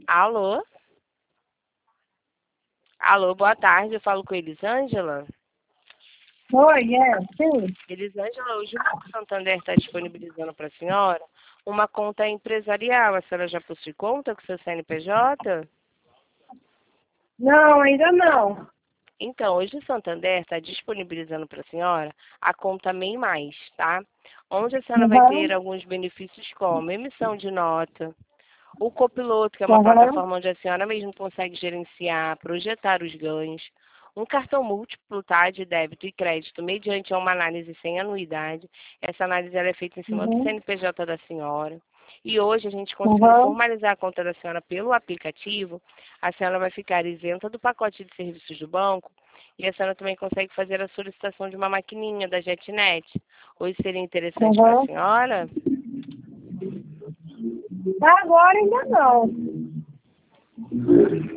Alô? Alô, boa tarde. Eu falo com Elisângela. Oi, sim. Elisângela, hoje o Banco Santander está disponibilizando para a senhora uma conta empresarial. A senhora já possui conta com seu CNPJ? Não, ainda não. Então, hoje o Santander está disponibilizando para a senhora a conta MEI Mais, tá? Onde a senhora vai ter Uhum, alguns benefícios como emissão de nota, o Copiloto, que é uma uhum, plataforma onde a senhora mesmo consegue gerenciar, projetar os ganhos, um cartão múltiplo, tá, de débito e crédito, mediante uma análise sem anuidade. Essa análise ela é feita em cima do uhum, CNPJ da senhora. E hoje, a gente conseguindo uhum. formalizar a conta da senhora pelo aplicativo, a senhora vai ficar isenta do pacote de serviços do banco e a senhora também consegue fazer a solicitação de uma maquininha da JetNet. Hoje seria interessante para a Uhum. senhora? Agora ainda não.